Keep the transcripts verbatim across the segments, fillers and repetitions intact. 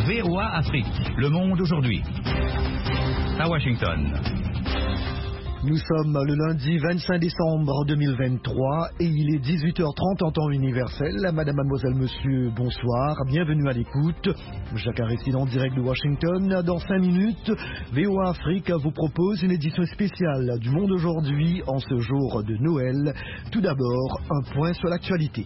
V O A Afrique, le monde aujourd'hui. À Washington. Nous sommes le lundi vingt-cinq décembre deux mille vingt-trois et il est dix-huit heures trente en temps universel. Madame, mademoiselle, monsieur, bonsoir. Bienvenue à l'écoute. Jacques Aristide en direct de Washington. Dans cinq minutes, V O A Afrique vous propose une édition spéciale du Monde aujourd'hui en ce jour de Noël. Tout d'abord, un point sur l'actualité.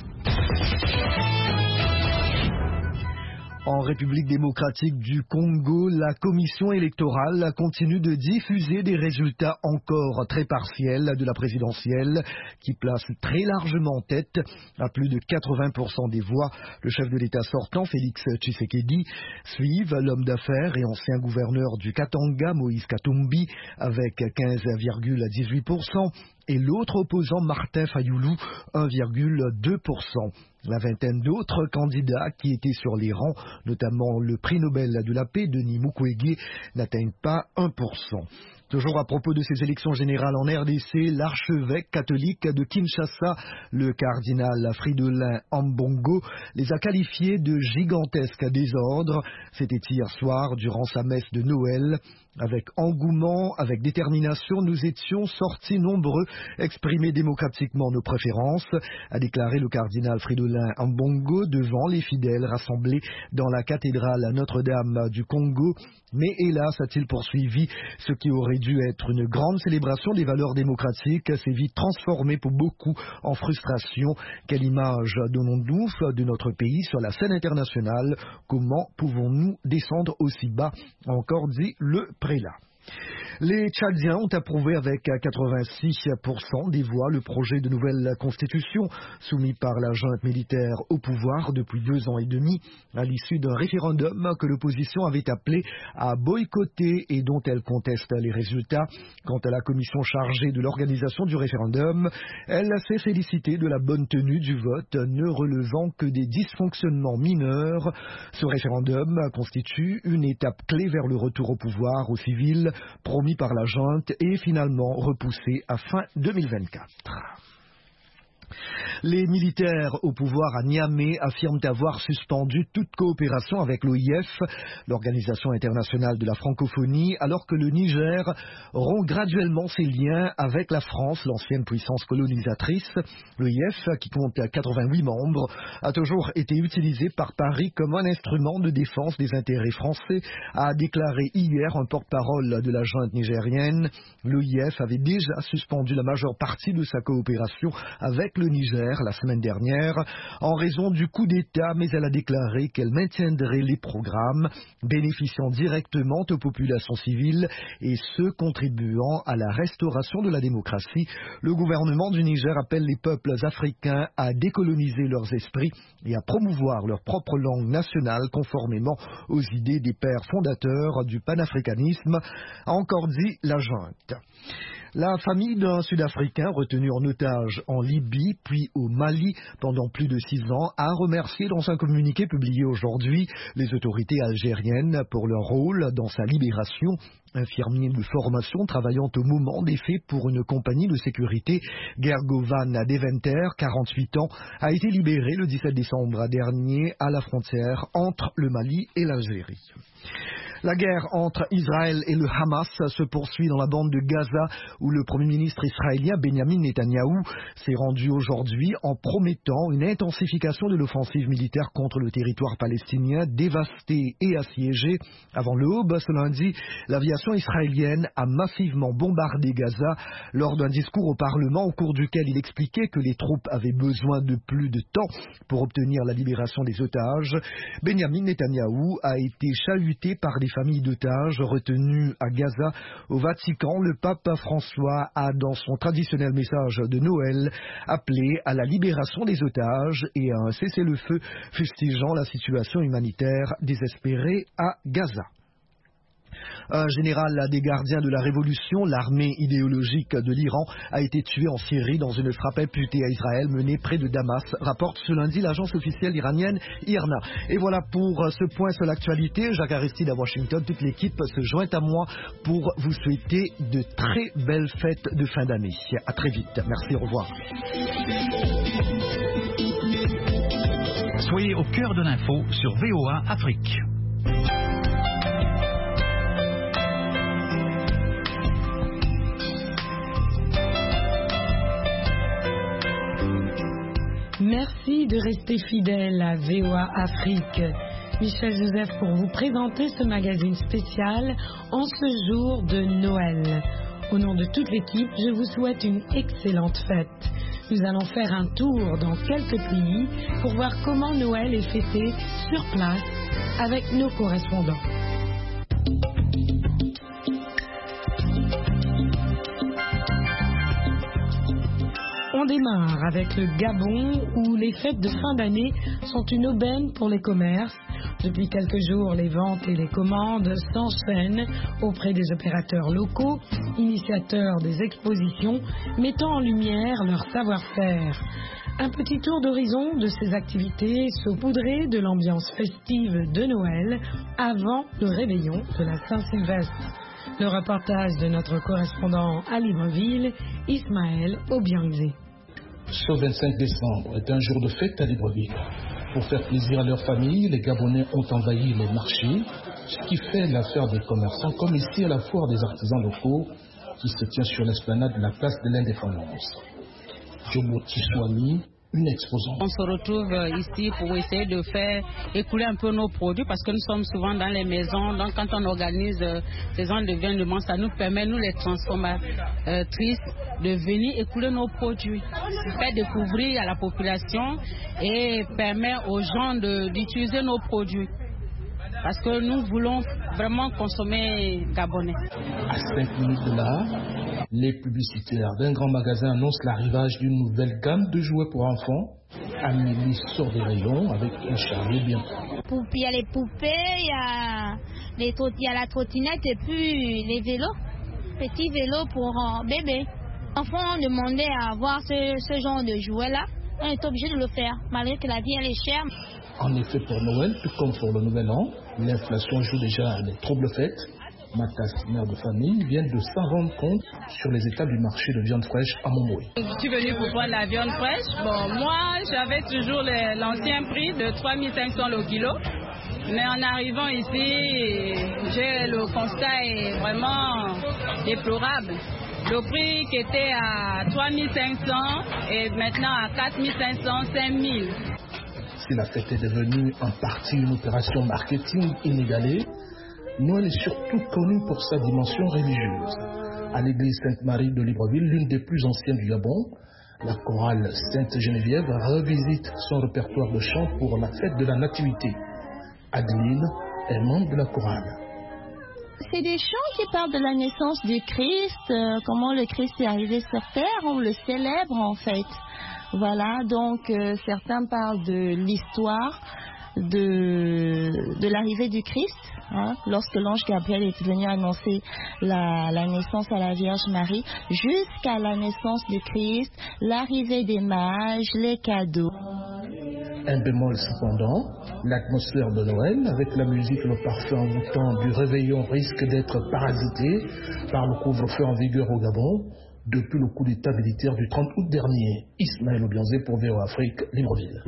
En République démocratique du Congo, la commission électorale continue de diffuser des résultats encore très partiels de la présidentielle qui place très largement en tête à plus de quatre-vingts pour cent des voix. Le chef de l'État sortant, Félix Tshisekedi, suivent l'homme d'affaires et ancien gouverneur du Katanga, Moïse Katumbi, avec quinze virgule dix-huit pour cent. Et l'autre opposant, Martin Fayoulou, un virgule deux pour cent. La vingtaine d'autres candidats qui étaient sur les rangs, notamment le prix Nobel de la paix, Denis Mukwege, n'atteignent pas un pour cent. Toujours à propos de ces élections générales en R D C, l'archevêque catholique de Kinshasa, le cardinal Fridolin Ambongo, les a qualifiés de gigantesques désordres. C'était hier soir, durant sa messe de Noël. Avec engouement, avec détermination, nous étions sortis nombreux, exprimer démocratiquement nos préférences, a déclaré le cardinal Fridolin Ambongo devant les fidèles rassemblés dans la cathédrale Notre-Dame du Congo. Mais hélas, a-t-il poursuivi, ce qui aurait dû être une grande célébration des valeurs démocratiques s'est vite transformé pour beaucoup en frustration. Quelle image donnons-nous de notre pays sur la scène internationale? Comment pouvons-nous descendre aussi bas? A encore dit le prélat. Les Tchadiens ont approuvé avec quatre-vingt-six pour cent des voix le projet de nouvelle constitution soumis par la junte militaire au pouvoir depuis deux ans et demi à l'issue d'un référendum que l'opposition avait appelé à boycotter et dont elle conteste les résultats. Quant à la commission chargée de l'organisation du référendum, elle s'est félicitée de la bonne tenue du vote, ne relevant que des dysfonctionnements mineurs. Ce référendum constitue une étape clé vers le retour au pouvoir aux civils promis par la junte et finalement repoussé à fin deux mille vingt-quatre. Les militaires au pouvoir à Niamey affirment avoir suspendu toute coopération avec l'O I F, l'Organisation internationale de la francophonie, alors que le Niger rompt graduellement ses liens avec la France, l'ancienne puissance colonisatrice. L'O I F, qui compte quatre-vingt-huit membres, a toujours été utilisé par Paris comme un instrument de défense des intérêts français, a déclaré hier un porte-parole de la junte nigérienne. L'O I F avait déjà suspendu la majeure partie de sa coopération avec le Niger la semaine dernière en raison du coup d'État, mais elle a déclaré qu'elle maintiendrait les programmes bénéficiant directement aux populations civiles et ceux contribuant à la restauration de la démocratie. Le gouvernement du Niger appelle les peuples africains à décoloniser leurs esprits et à promouvoir leur propre langue nationale conformément aux idées des pères fondateurs du panafricanisme, a encore dit la junte. La famille d'un Sud-Africain retenu en otage en Libye puis au Mali pendant plus de six ans a remercié dans un communiqué publié aujourd'hui les autorités algériennes pour leur rôle dans sa libération. Infirmier de formation travaillant au moment des faits pour une compagnie de sécurité, Gergovan Deventer, quarante-huit ans, a été libéré le dix-sept décembre dernier à la frontière entre le Mali et l'Algérie. La guerre entre Israël et le Hamas se poursuit dans la bande de Gaza où le Premier ministre israélien Benjamin Netanyahou s'est rendu aujourd'hui en promettant une intensification de l'offensive militaire contre le territoire palestinien dévasté et assiégé. Avant l'aube, ce lundi, l'aviation israélienne a massivement bombardé Gaza lors d'un discours au Parlement au cours duquel il expliquait que les troupes avaient besoin de plus de temps pour obtenir la libération des otages. Benjamin Netanyahou a été chahuté par des familles d'otages retenues à Gaza. Au Vatican, le pape François a, dans son traditionnel message de Noël, appelé à la libération des otages et à un cessez-le-feu, fustigeant la situation humanitaire désespérée à Gaza. Un général des gardiens de la révolution, l'armée idéologique de l'Iran, a été tué en Syrie dans une frappe imputée à Israël menée près de Damas, rapporte ce lundi l'agence officielle iranienne I R N A. Et voilà pour ce point sur l'actualité. Jacques Aristide à Washington, toute l'équipe se joint à moi pour vous souhaiter de très belles fêtes de fin d'année. À très vite. Merci, au revoir. Soyez au cœur de l'info sur V O A Afrique. Merci de rester fidèle à V O A Afrique. Michel Joseph pour vous présenter ce magazine spécial en ce jour de Noël. Au nom de toute l'équipe, je vous souhaite une excellente fête. Nous allons faire un tour dans quelques pays pour voir comment Noël est fêté sur place avec nos correspondants. On démarre avec le Gabon où les fêtes de fin d'année sont une aubaine pour les commerces. Depuis quelques jours, les ventes et les commandes s'enchaînent auprès des opérateurs locaux, initiateurs des expositions, mettant en lumière leur savoir-faire. Un petit tour d'horizon de ces activités saupoudrées de l'ambiance festive de Noël avant le réveillon de la Saint-Sylvestre. Le reportage de notre correspondant à Libreville, Ismaël Obiangé. Ce vingt-cinq décembre est un jour de fête à Libreville. Pour faire plaisir à leur famille, les Gabonais ont envahi les marchés, ce qui fait l'affaire des commerçants, comme ici à la foire des artisans locaux qui se tient sur l'esplanade de la place de l'Indépendance. Jobo Tiswami, une exposante. On se retrouve ici pour essayer de faire écouler un peu nos produits parce que nous sommes souvent dans les maisons. Donc quand on organise ces gens de événements, ça nous permet, nous les transformatrices, de venir écouler nos produits, faire découvrir à la population et permet aux gens de, d'utiliser nos produits. Parce que nous voulons vraiment consommer gabonais. À cinq minutes de là, les publicitaires d'un grand magasin annoncent l'arrivage d'une nouvelle gamme de jouets pour enfants. Amélie sort des rayons avec un charlet bien pris. Il y a les poupées, il y a, les, il y a la trottinette et puis les vélos. Petits vélos pour euh, bébés. Les enfants ont demandé à avoir ce, ce genre de jouets-là. On est obligé de le faire, malgré que la vie elle est chère. En effet, pour Noël, tout comme pour le Nouvel An, l'inflation joue déjà des troubles fêtes. Matas, mère de famille, vient de s'en rendre compte sur les étals du marché de viande fraîche à Montmoy. Je suis venue pour prendre la viande fraîche. Bon, moi, j'avais toujours les, l'ancien prix de trois mille cinq cents le kilo. Mais en arrivant ici, j'ai, le constat est vraiment déplorable. Le prix qui était à trois mille cinq cents est maintenant à quatre mille cinq cents, cinq mille. Si la fête est devenue en partie une opération marketing inégalée, Noël est surtout connu pour sa dimension religieuse. À l'église Sainte-Marie de Libreville, l'une des plus anciennes du Gabon, la chorale Sainte-Geneviève revisite son répertoire de chants pour la fête de la Nativité. Adeline est membre de la chorale. C'est des chants qui parlent de la naissance du Christ, euh, comment le Christ est arrivé sur terre, on le célèbre en fait. Voilà, donc euh, certains parlent de l'histoire de, de l'arrivée du Christ, hein, lorsque l'ange Gabriel est venu annoncer la, la naissance à la Vierge Marie, jusqu'à la naissance du Christ, l'arrivée des mages, les cadeaux. Un bémol cependant, l'atmosphère de Noël, avec la musique et le parfum envoûtant du réveillon, risque d'être parasité par le couvre-feu en vigueur au Gabon depuis le coup d'état militaire du trente août dernier. Ismaël Obiangé pour V O A Afrique, Libreville.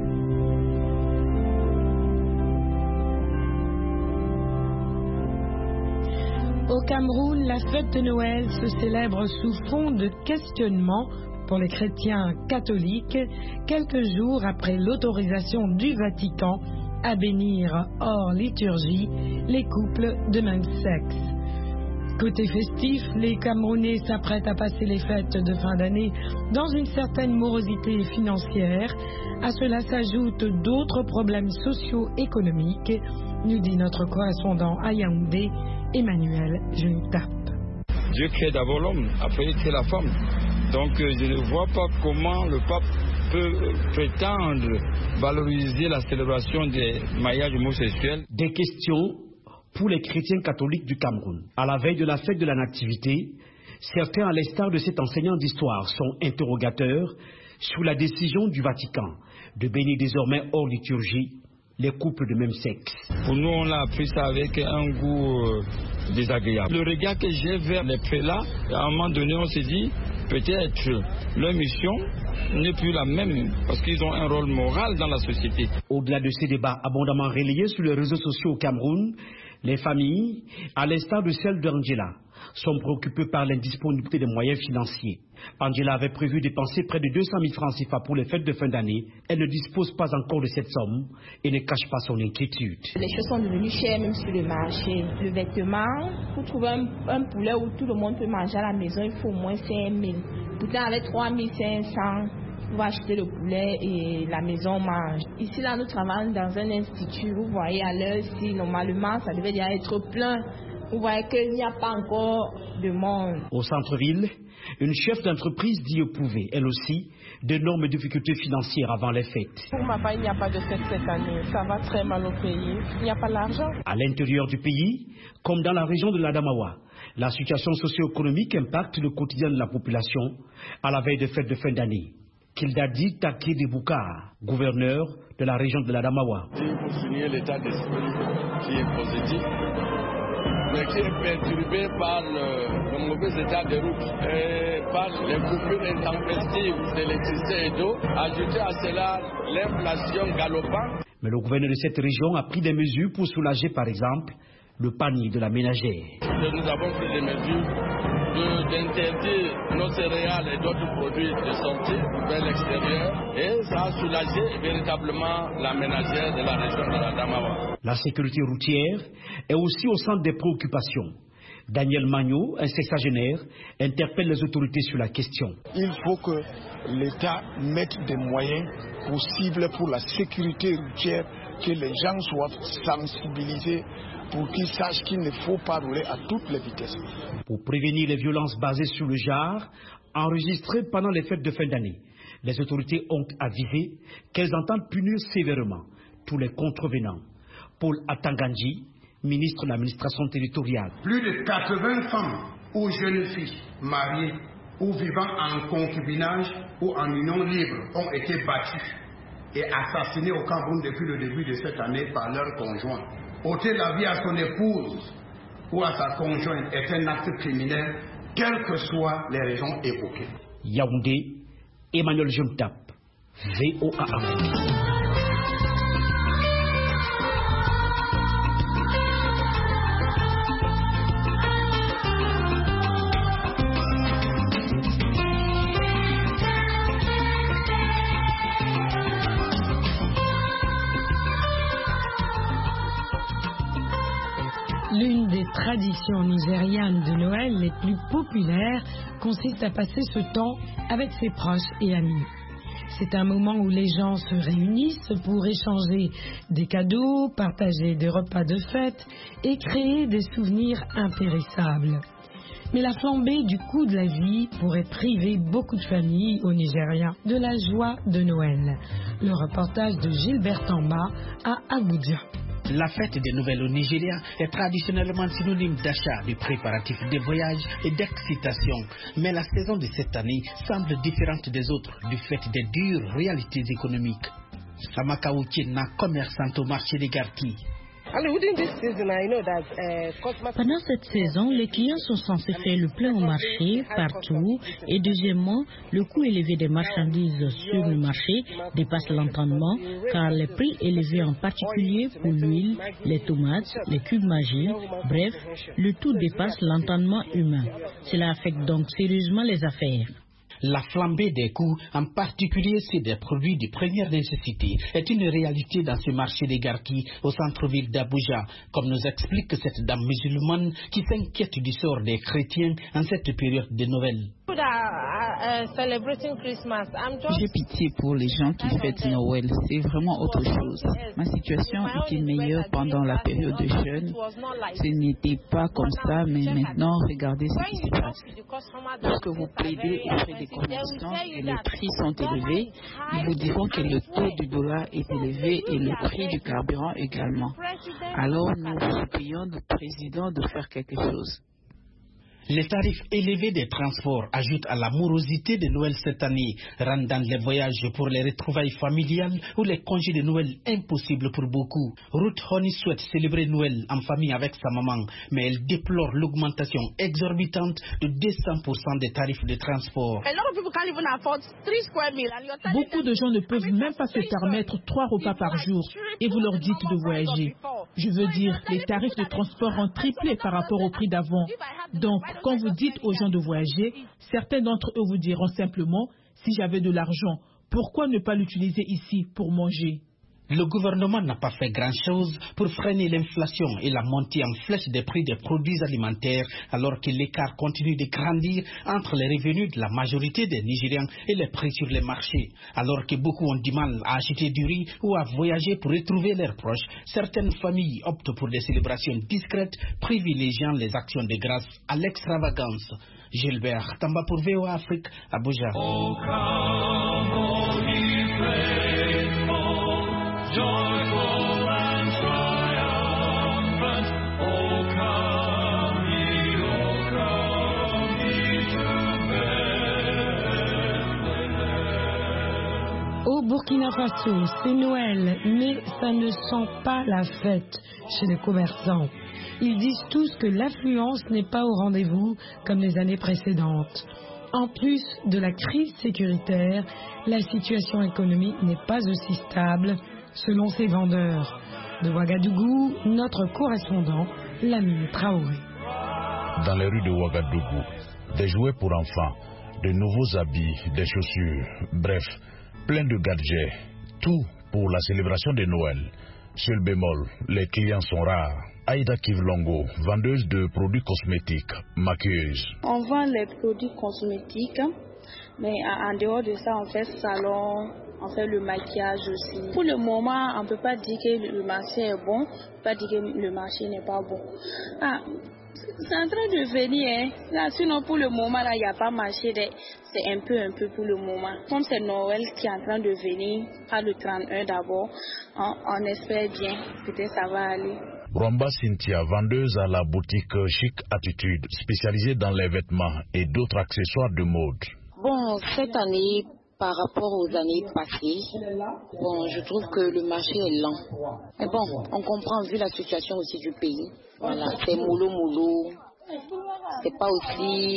Au Cameroun, la fête de Noël se célèbre sous fond de questionnement pour les chrétiens catholiques, quelques jours après l'autorisation du Vatican à bénir hors liturgie les couples de même sexe. Côté festif, les Camerounais s'apprêtent à passer les fêtes de fin d'année dans une certaine morosité financière. À cela s'ajoutent d'autres problèmes socio-économiques, nous dit notre correspondant à Yaoundé, Emmanuel Junitap. Dieu crée d'abord l'homme, après il crée la femme. Donc je ne vois pas comment le pape peut prétendre valoriser la célébration des mariages homosexuels. Des questions pour les chrétiens catholiques du Cameroun. À la veille de la fête de la Nativité, certains, à l'instar de cet enseignant d'histoire, sont interrogateurs sur la décision du Vatican de bénir désormais hors liturgie les couples de même sexe. Pour nous, on a appris ça avec un goût euh, désagréable. Le regard que j'ai vers les prélats, à un moment donné, on s'est dit, peut-être leur mission n'est plus la même parce qu'ils ont un rôle moral dans la société. Au-delà de ces débats abondamment relayés sur les réseaux sociaux au Cameroun, les familles, à l'instar de celle d'Angela, sont préoccupées par l'indisponibilité des moyens financiers. Angela avait prévu dépenser près de deux cent mille francs C F A pour les fêtes de fin d'année. Elle ne dispose pas encore de cette somme et ne cache pas son inquiétude. Les choses sont devenues chères même sur le marché. Le vêtement, pour trouver un, un poulet où tout le monde peut manger à la maison, il faut au moins cinq mille. Pourtant avec trois mille cinq cents, on va acheter le poulet et la maison mange. Ici là, nous travaillons dans un institut. Vous voyez à l'heure, si normalement ça devait déjà être plein. Vous voyez qu'il n'y a pas encore de monde. Au centre-ville, une chef d'entreprise dit éprouver, elle aussi, d'énormes difficultés financières avant les fêtes. Pour ma part, il n'y a pas de fête cette année. Ça va très mal au pays. Il n'y a pas d'argent. À l'intérieur du pays, comme dans la région de l'Adamawa, la situation socio-économique impacte le quotidien de la population à la veille des fêtes de fin d'année. Kildadi Taki Debouka, gouverneur de la région de l'Adamawa. Il faut souligner l'état d'esprit qui est positif, mais qui est perturbé par le, le mauvais état des routes et par les coupures intempestives d'électricité et d'eau. Ajouter à cela l'inflation galopante. Mais le gouverneur de cette région a pris des mesures pour soulager, par exemple, le panier de la ménagère. Nous avons pris des mesures d'interdire nos céréales et d'autres produits de sortie vers l'extérieur et ça a soulagé véritablement la ménagère de la région de la Damawa. La sécurité routière est aussi au centre des préoccupations. Daniel Magno, un sexagénaire, interpelle les autorités sur la question. Il faut que l'État mette des moyens possibles pour la sécurité routière, que les gens soient sensibilisés pour qu'ils sachent qu'il ne faut pas rouler à toutes les vitesses. Pour prévenir les violences basées sur le genre, enregistrées pendant les fêtes de fin d'année, les autorités ont avisé qu'elles entendent punir sévèrement tous les contrevenants. Paul Atanganji, ministre de l'administration territoriale. Plus de quatre-vingts femmes ou jeunes filles mariées ou vivant en concubinage ou en union libre ont été battues et assassinées au Cameroun depuis le début de cette année par leurs conjoints. Ôter la vie à son épouse ou à sa conjointe est un acte criminel, quelles que soient les raisons évoquées. Yaoundé, Emmanuel Juntap, V O A A. L'une des traditions nigérianes de Noël les plus populaires consiste à passer ce temps avec ses proches et amis. C'est un moment où les gens se réunissent pour échanger des cadeaux, partager des repas de fête et créer des souvenirs impérissables. Mais la flambée du coût de la vie pourrait priver beaucoup de familles au Nigeria de la joie de Noël. Le reportage de Gilbert Tamba à Abuja. La fête des Noël au Nigeria est traditionnellement synonyme d'achat, de préparatifs de voyages et d'excitation. Mais la saison de cette année semble différente des autres du fait des dures réalités économiques. Amaka Otiena, commerçante au marché des Garki. Pendant cette saison, les clients sont censés faire le plein au marché, partout. Et deuxièmement, le coût élevé des marchandises sur le marché dépasse l'entendement, car les prix élevés en particulier pour l'huile, les tomates, les cubes magiques, bref, le tout dépasse l'entendement humain. Cela affecte donc sérieusement les affaires. La flambée des coûts, en particulier ceux des produits de première nécessité, est une réalité dans ce marché des Garki au centre-ville d'Abuja, comme nous explique cette dame musulmane qui s'inquiète du sort des chrétiens en cette période de Noël. J'ai pitié pour les gens qui fêtent Noël, c'est vraiment autre chose. Ma situation était meilleure pendant la période de jeûne. Ce n'était pas comme ça, mais maintenant, regardez ce qui se passe. Lorsque vous plaidez auprès des commerçants et les prix sont élevés, ils vous diront que le taux du dollar est élevé et le prix du carburant également. Alors, nous supplions le président de faire quelque chose. Les tarifs élevés des transports ajoutent à la morosité de Noël cette année, rendant les voyages pour les retrouvailles familiales ou les congés de Noël impossibles pour beaucoup. Ruth Honey souhaite célébrer Noël en famille avec sa maman, mais elle déplore l'augmentation exorbitante de deux cents pour cent des tarifs de transport. Beaucoup de gens ne peuvent même pas se permettre trois repas par jour et vous leur dites de voyager. Je veux dire, les tarifs de transport ont triplé par rapport au prix d'avant. Donc, quand vous dites aux gens de voyager, certains d'entre eux vous diront simplement, si j'avais de l'argent, pourquoi ne pas l'utiliser ici pour manger? Le gouvernement n'a pas fait grand-chose pour freiner l'inflation et la montée en flèche des prix des produits alimentaires, alors que l'écart continue de grandir entre les revenus de la majorité des Nigérians et les prix sur les marchés. Alors que beaucoup ont du mal à acheter du riz ou à voyager pour retrouver leurs proches, certaines familles optent pour des célébrations discrètes, privilégiant les actions de grâce à l'extravagance. Gilbert Tamba pour V O A Afrique, Abuja. Au Burkina Faso, c'est Noël, mais ça ne sent pas la fête chez les commerçants. Ils disent tous que l'affluence n'est pas au rendez-vous comme les années précédentes. En plus de la crise sécuritaire, la situation économique n'est pas aussi stable selon ces vendeurs. De Ouagadougou, notre correspondant, Lamine Traoré. Dans les rues de Ouagadougou, des jouets pour enfants, de nouveaux habits, des chaussures, bref, plein de gadgets, tout pour la célébration de Noël. Seul bémol, les clients sont rares. Aïda Kivlongo, vendeuse de produits cosmétiques, maquilleuse. On vend les produits cosmétiques, mais en dehors de ça, on fait salon, on fait le maquillage aussi. Pour le moment, on ne peut pas dire que le marché est bon, on ne peut pas dire que le marché n'est pas bon. Ah, c'est en train de venir, hein. Là, sinon pour le moment, il n'y a pas marché, c'est un peu, un peu pour le moment. Comme c'est Noël qui est en train de venir, pas le trente et un d'abord, on, on espère bien, peut-être ça va aller. Rwamba Cynthia, vendeuse à la boutique Chic Attitude, spécialisée dans les vêtements et d'autres accessoires de mode. Bon, cette année, par rapport aux années passées, bon, je trouve que le marché est lent. Mais bon, on comprend vu la situation aussi du pays. Voilà, c'est mollo mollo. C'est pas aussi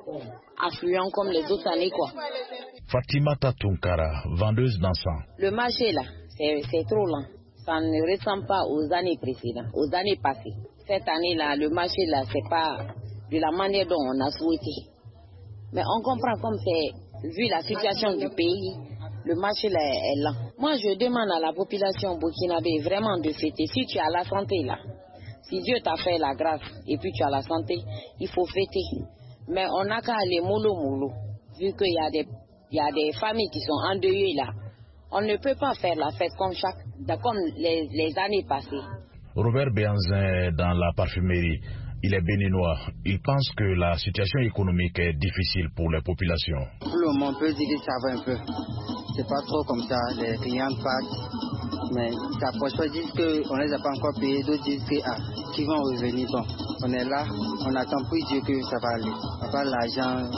affluent comme les autres années, quoi. Fatima Tatunkara, vendeuse d'encens. Le marché là, c'est trop lent. Ça ne ressemble pas aux années précédentes, aux années passées. Cette année-là, le marché là, c'est pas de la manière dont on a souhaité. Mais on comprend comme c'est, vu la situation du pays, le marché là est lent. Moi, je demande à la population burkinabé vraiment de fêter. Si tu as la santé là, si Dieu t'a fait la grâce et puis tu as la santé, il faut fêter. Mais on n'a qu'à aller mollo mollo, vu qu'il y a des, il y a des familles qui sont endeuillées là. On ne peut pas faire la fête comme, chaque, comme les, les années passées. Robert Béanzin dans la parfumerie. Il est béninois. Il pense que la situation économique est difficile pour les populations. Pour le moment, on peut dire que ça va un peu. C'est pas trop comme ça. Les clients partent. Mais ça proche disent qu'on ne les a pas encore payés. D'autres disent que, ah, qu'ils vont revenir. Bon, on est là. On attend pour dire que ça va aller. On pas l'argent.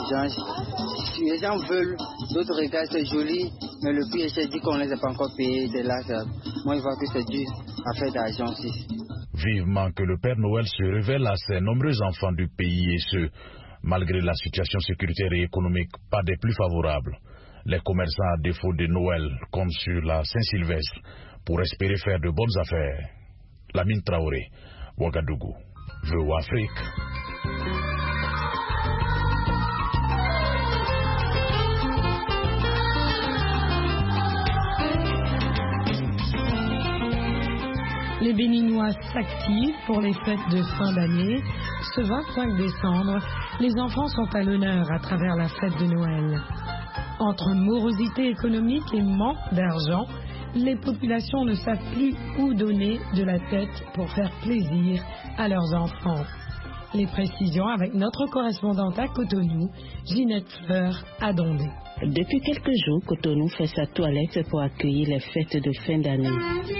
Les gens veulent. D'autres regardent, c'est joli. Mais le prix, je dis qu'on ne les a pas encore payés. De là, ça, moi, je vois que c'est dur à faire d'argent aussi. Vivement que le Père Noël se révèle à ces nombreux enfants du pays et ce, malgré la situation sécuritaire et économique pas des plus favorables. Les commerçants à défaut de Noël comptent sur la Saint-Sylvestre pour espérer faire de bonnes affaires. Lamine Traoré, Ouagadougou, V O A Afrique. Les Béninois s'activent pour les fêtes de fin d'année. Ce vingt-cinq décembre, les enfants sont à l'honneur à travers la fête de Noël. Entre morosité économique et manque d'argent, les populations ne savent plus où donner de la tête pour faire plaisir à leurs enfants. Les précisions avec notre correspondante à Cotonou, Ginette Fleur à Dondé. Depuis quelques jours, Cotonou fait sa toilette pour accueillir les fêtes de fin d'année.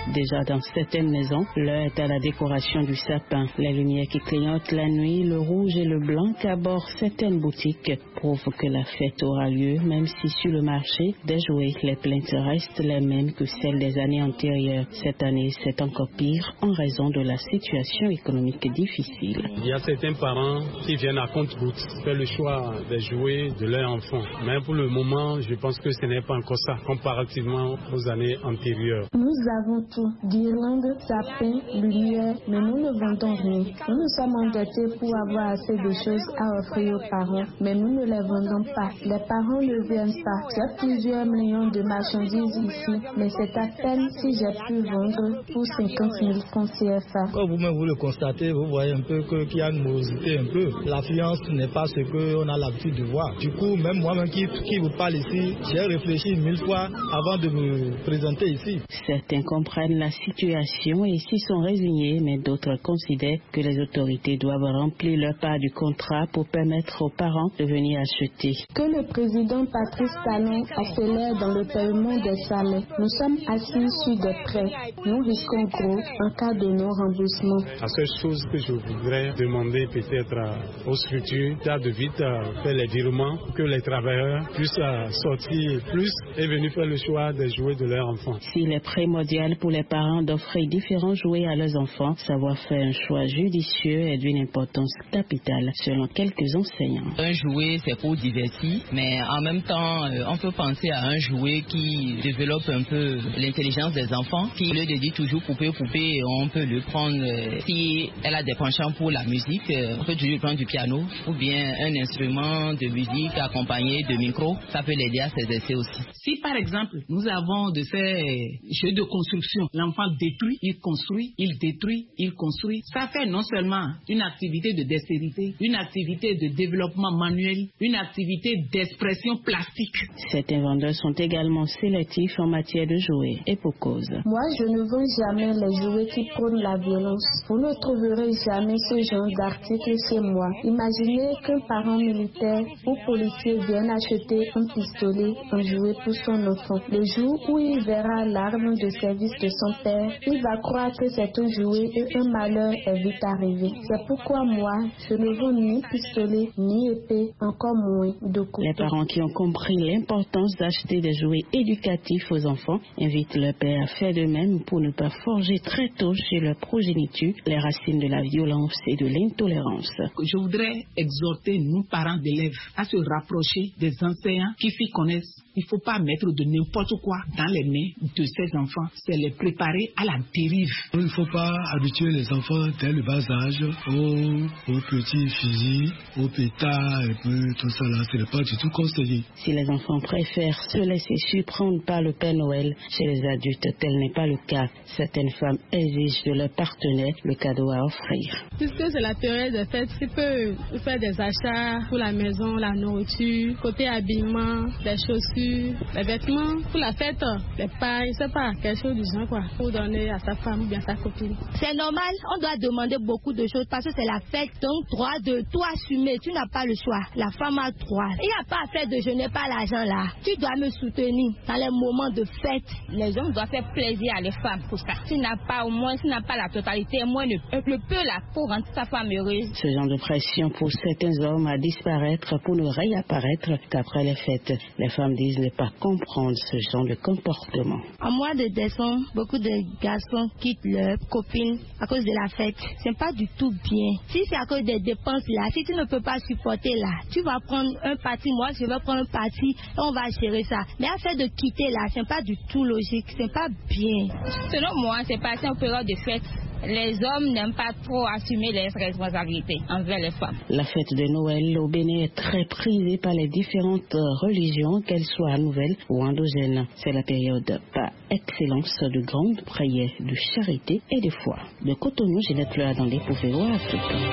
Déjà dans certaines maisons, l'heure est à la décoration du sapin. Les lumières qui clignotent la nuit, le rouge et le blanc qu'abordent certaines boutiques prouvent que la fête aura lieu, même si sur le marché des jouets, les plaintes restent les mêmes que celles des années antérieures. Cette année, c'est encore pire en raison de la situation économique difficile. Il y a certains parents qui viennent à compte-gouttes faire le choix des jouets de leurs enfants. Mais pour le moment, je pense que ce n'est pas encore ça, comparativement aux années antérieures. Nous avons tout, guirlandes, sapins, lumière, mais nous ne vendons rien. Nous nous sommes endettés pour avoir assez de choses à offrir aux parents, mais nous ne les vendons pas. Les parents ne viennent pas. J'ai plusieurs millions de marchandises ici, mais c'est à peine si j'ai pu vendre pour cinquante mille francs C F A. Quand vous-même vous le constatez, vous voyez un peu qu'il y a une morosité un peu. L'affluence n'est pas ce qu'on a l'habitude de voir. Du coup, même moi-même qui, qui vous parle ici, j'ai réfléchi mille fois avant de me présenter ici. Certains comprennent la situation et s'y sont résignés, mais d'autres considèrent que les autorités doivent remplir leur part du contrat pour permettre aux parents de venir acheter. Que le président Patrice Talon accélère dans le paiement des salaires. Nous sommes assis sur des prêts. Nous risquons gros en cas de non-remboursement. La seule chose que je voudrais demander peut-être aux structures, c'est de vite faire les virements pour que les travailleurs puissent sortir plus et venir faire le choix des jouets de leurs enfants. S'il est primordial pour les parents d'offrir différents jouets à leurs enfants, savoir faire un choix judicieux est d'une importance capitale selon quelques enseignants. Un jouet, c'est pour divertir, mais en même temps, on peut penser à un jouet qui développe un peu l'intelligence des enfants, qui au lieu de dire toujours poupée, poupée, on peut le prendre, si elle a des penchants pour la musique, on peut toujours prendre du piano ou bien un instrument de musique accompagné de micro, ça peut l'aider à s'exercer aussi. Si par exemple, nous avons de ces jeux de construction, l'enfant détruit, il construit, il détruit, il construit, ça fait non seulement une activité de dextérité, une activité de développement manuel, une activité d'expression plastique. Certains vendeurs sont également sélectifs en matière de jouets et pour cause. Moi, je ne vends jamais les jouets qui prônent la violence. Vous ne trouverez jamais ce genre d'article chez moi. Imaginez qu'un parent militaire ou policier vienne acheter un pistolet, un jouet pour son enfant. Le jour où il verra l'arme de service de son père, il va croire que c'est un jouet et un malheur est vite arrivé. C'est pourquoi moi, je ne vends ni pistolet, ni épée, encore moins de couteau. Les parents qui ont compris l'importance d'acheter des jouets éducatifs aux enfants invitent leur père à faire de même pour ne pas forger très tôt chez leur progéniture les racines de la violence et de l'intolérance. Je voudrais exhorter nous, parents d'élèves, à se rapprocher des enseignants qui s'y connaissent. Il ne faut pas mettre de n'importe quoi dans les mains de ces enfants. C'est les préparer à la dérive. Il ne faut pas habituer les enfants dès le bas âge aux, aux petits fusils, aux pétards et puis tout ça là. Ce n'est pas du tout conseillé. Si les enfants préfèrent se laisser surprendre par le Père Noël, chez les adultes, tel n'est pas le cas. Certaines femmes exigent de leur partenaire le cadeau à offrir. Puisque c'est la période des fêtes, tu peux faire des achats pour la maison, la nourriture, côté habillement, des chaussures, les vêtements pour la fête, les pailles, je sais pas, quelque chose du genre quoi, pour donner à sa femme ou bien à sa copine. C'est normal, on doit demander beaucoup de choses parce que c'est la fête, donc droit de tout assumer, tu n'as pas le choix. La femme a droit. Il n'y a pas à faire de je n'ai pas l'argent là. Tu dois me soutenir dans les moments de fête. Les hommes doivent faire plaisir à les femmes pour ça. Tu n'as pas au moins, tu n'as pas la totalité, moi le, le peu là pour rendre sa femme heureuse. Ce genre de pression pousse certains hommes à disparaître pour ne réapparaître qu'après les fêtes. Les femmes disent ne pas comprendre ce genre de comportement. En mois de décembre, beaucoup de garçons quittent leurs copines à cause de la fête. C'est pas du tout bien. Si c'est à cause des dépenses là, si tu ne peux pas supporter là, tu vas prendre un parti, moi je vais prendre un parti et on va gérer ça. Mais à faire de quitter là, c'est pas du tout logique, c'est pas bien. Selon moi, c'est passé en période de fête. Les hommes n'aiment pas trop assumer les responsabilités envers les femmes. La fête de Noël au Bénin est très prisée par les différentes religions, qu'elles soient nouvelles ou endogènes. C'est la période par excellence de grandes prières, de charité et de foi. De Cotonou, Ginette Fleur dans les Pouvoirs africains.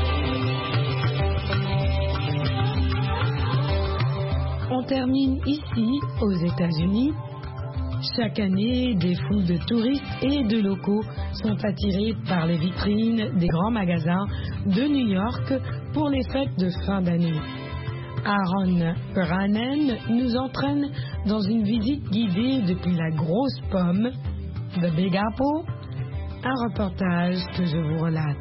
On termine ici, aux États-Unis. Chaque année, des foules de touristes et de locaux sont attirés par les vitrines des grands magasins de New York pour les fêtes de fin d'année. Aaron Puranen nous entraîne dans une visite guidée depuis la grosse pomme The Big Apple, un reportage que je vous relate.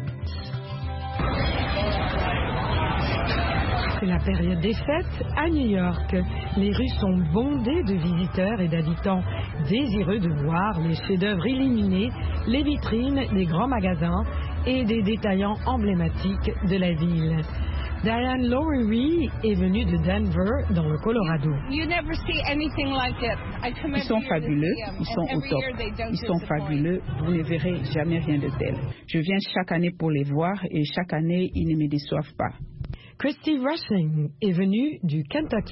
C'est la période des fêtes à New York. Les rues sont bondées de visiteurs et d'habitants désireux de voir les chefs-d'œuvre illuminés, les vitrines des grands magasins et des détaillants emblématiques de la ville. Diane Lowery est venue de Denver, dans le Colorado. Ils sont fabuleux, ils sont au top, ils sont fabuleux, vous ne verrez jamais rien de tel. Je viens chaque année pour les voir et chaque année, ils ne me déçoivent pas. Christy Rushing est venue du Kentucky.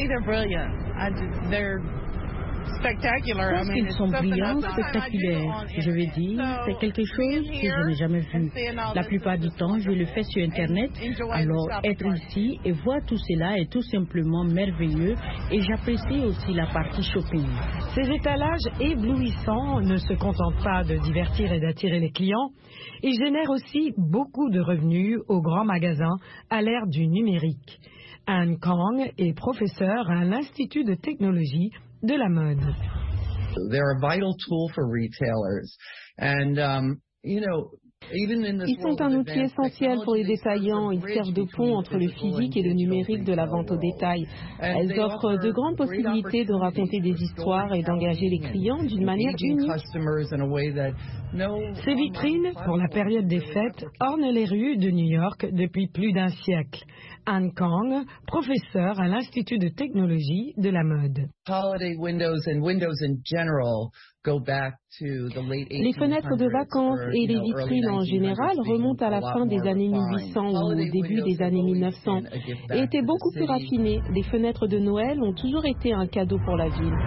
Je pense qu'ils sont brillants, spectaculaires. Je vais dire, c'est quelque chose que je n'ai jamais vu. La plupart du temps, je le fais sur Internet. Alors, être ici et voir tout cela est tout simplement merveilleux et j'apprécie aussi la partie shopping. Ces étalages éblouissants ne se contentent pas de divertir et d'attirer les clients. Ils génèrent aussi beaucoup de revenus aux grands magasins à l'ère du numérique. Anne Kong est professeure à l'Institut de technologie de la mode. They're a vital tool for retailers. And, um, you know, Ils sont un outil essentiel pour les détaillants. Ils servent de pont entre le physique et le numérique de la vente au détail. Elles offrent de grandes possibilités de raconter des histoires et d'engager les clients d'une manière unique. Ces vitrines, pour la période des fêtes, ornent les rues de New York depuis plus d'un siècle. Anne Kong, professeure à l'Institut de technologie de la mode. Les fenêtres de vacances et les vitrines en général remontent à la fin des années mille huit cents ou au début des années mille neuf cents et étaient beaucoup plus raffinées. Les fenêtres de Noël ont toujours été un cadeau pour la ville.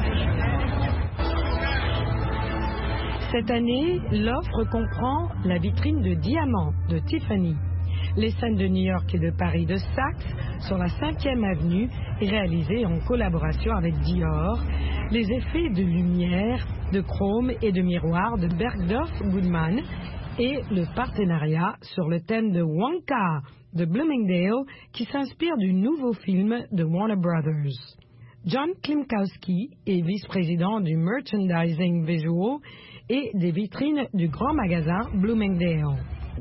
Cette année, l'offre comprend la vitrine de diamants de Tiffany, les scènes de New York et de Paris de Saks sur la cinquième avenue, réalisées en collaboration avec Dior, les effets de lumière, de chrome et de miroir de Bergdorf Goodman et le partenariat sur le thème de Wonka de Bloomingdale qui s'inspire du nouveau film de Warner Brothers. John Klimkowski est vice-président du Merchandising Visual et des vitrines du grand magasin Bloomingdale.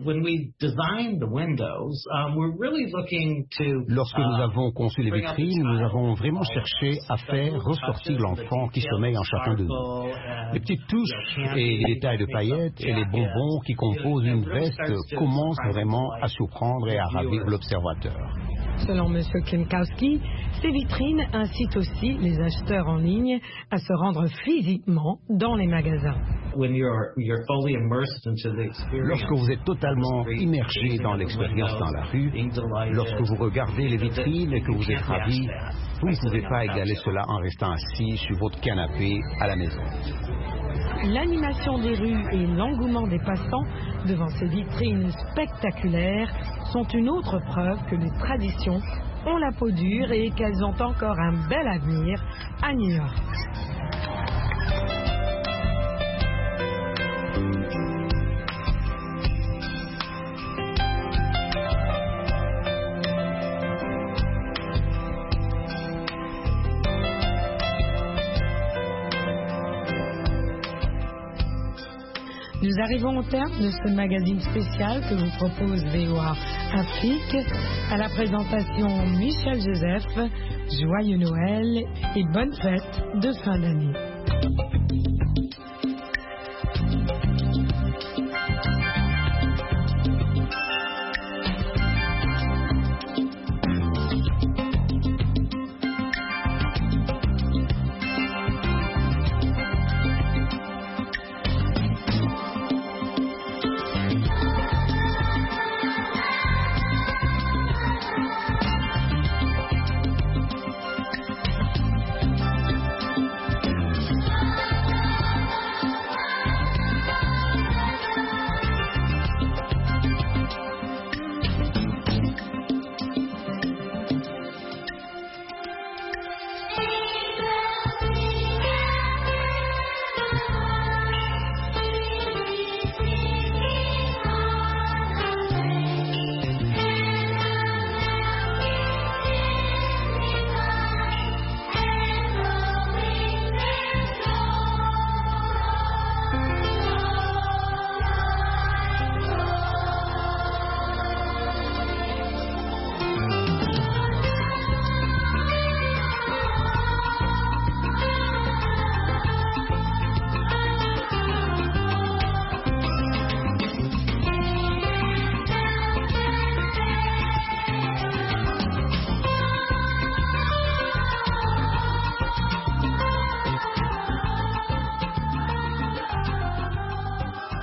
Lorsque nous avons conçu les vitrines, nous avons vraiment cherché à faire ressortir l'enfant qui sommeille en chacun de nous. Les petites touches et les détails de paillettes et les bonbons qui composent une veste commencent vraiment à surprendre et à ravir l'observateur. Selon M. Klimkowski, ces vitrines incitent aussi les acheteurs en ligne à se rendre physiquement dans les magasins. Lorsque vous êtes totalement immergé dans l'expérience dans la rue, lorsque vous regardez les vitrines et que vous êtes ravi, vous ne pouvez pas égaler cela en restant assis sur votre canapé à la maison. L'animation des rues et l'engouement des passants devant ces vitrines spectaculaires sont une autre preuve que les traditions ont la peau dure et qu'elles ont encore un bel avenir à New York. Nous arrivons au terme de ce magazine spécial que vous propose V O A Afrique. À la présentation, Michel Joseph. Joyeux Noël et bonne fête de fin d'année.